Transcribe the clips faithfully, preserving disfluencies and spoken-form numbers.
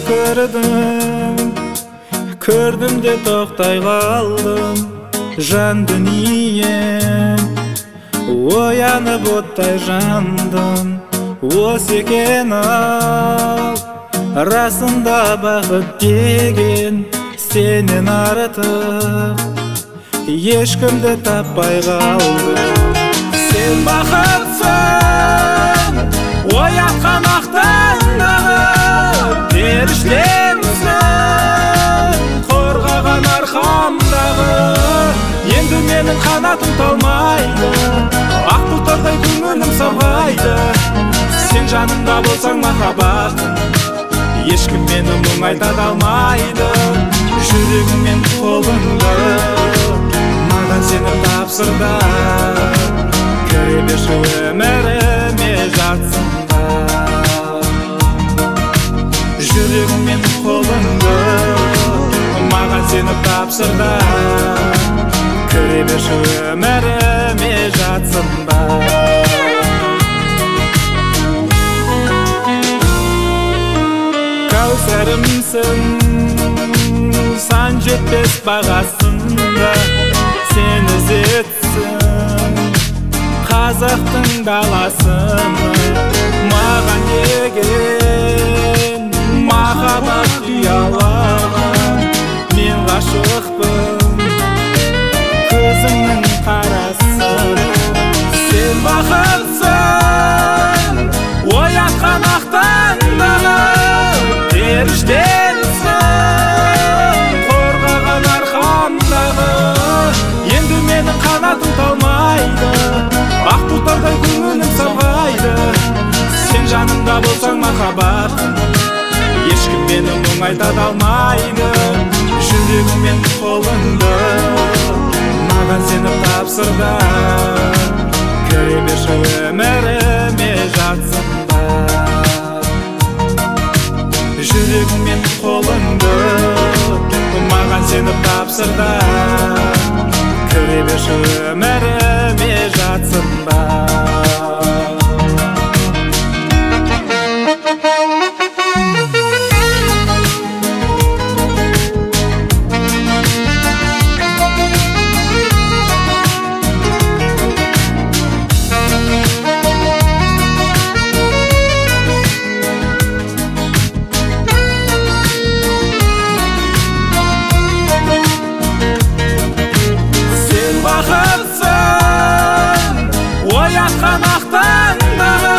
көрдім, көрдім де тоқтай қалдым. Жан дүнием оянып оттай жандым. Осы екен ал расында бақыт деген, сенен артық ешкімді таппай қалдым. Сен бақытсың, оятқан ақтаңдағы періштемсің, қорғаған арқамдағы. Енді менің қанатым талмайды, ақ бұлттардай көңілім самғайды. Сен жанымда болсаң махаббатым, ешкім мені мұңайта алмайды. Жүрегім мен қолыңды маған сеніп тапсырды. Көре берші өміріме жатсында. Жүрегім мен қолыңды маған сеніп тапсырды. Көре берші өміріме жатсында. Кәусәрімсің, сан жетпес бағасында. Сен ізетсің қазақтың даласын. Маған деген махаббат ұялаған, мен ғашықпын көзіңнің қарасын. Сен бақытсың, оятқан ақтаңдағы періштемсің, қорғаған арқамдағы. Енді менің қанатым талмайды, ақ бұлттардай көңілім самғайды. Сен жанымда болсаң махаббатым, ешкім мені мұңайта алмайды. Жүрегім мен қолыңды маған сеніп тапсырды. Көре берші өміріме жатсында. Жүрегім мен қолыңды маған сеніп тапсырды. Көре берші өміріме жатсында. Оятқан ақтаңдағы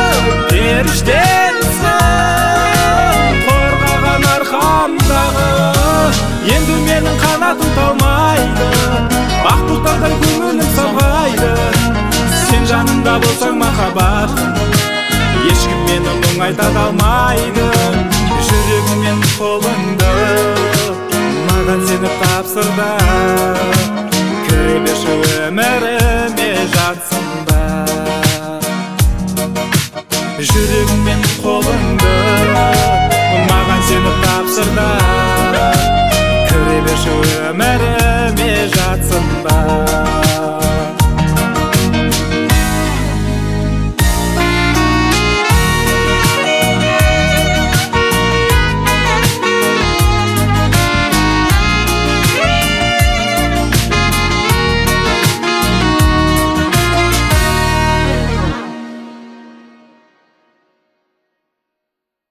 періштемсің, қорғаған арқамдағы. Енді менің қанатым талмайды, ақ бұлттардай көңілім самғайды. Сен жанымда болсаң махаббатым, ешкім мені мұңайта алмайды. Жүрегім мен қолыңды маған сеніп тапсырды. Көре берші өміріме жатсында. Жүрегім мен қолыңды маған сеніп тапсырды. Көре берші